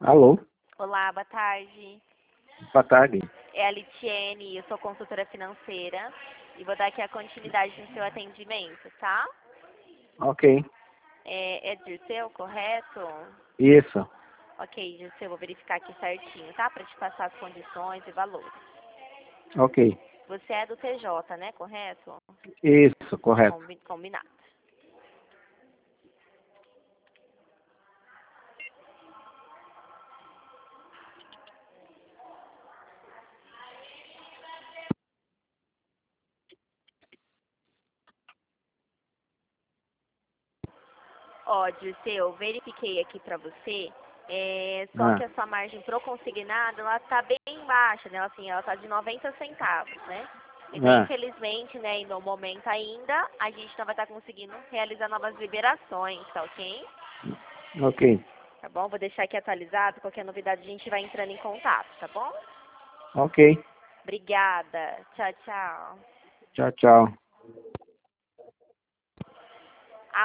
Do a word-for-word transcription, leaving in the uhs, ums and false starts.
Alô, Olá, boa tarde. boa tarde. É a Litiene, eu sou consultora financeira e vou dar aqui a continuidade no seu atendimento, tá? Ok, É, é Dirceu, correto? isso, Ok, Dirceu, vou verificar aqui certinho, tá? Para te passar as condições e valores. ok, Você é do T J, né? Correto? isso, correto. Combi- Combinado. Ó, Dirceu, verifiquei aqui para você, é, só Ah, que a sua margem pro consignado, ela tá bem baixa, né? Assim, ela tá de noventa centavos, né? Então, ah, infelizmente, né, e no momento ainda, a gente não vai estar conseguindo realizar novas liberações, tá ok? ok, Tá bom? Vou deixar aqui atualizado, qualquer novidade a gente vai entrando em contato, tá bom? ok. Obrigada. Tchau, tchau. Tchau, tchau.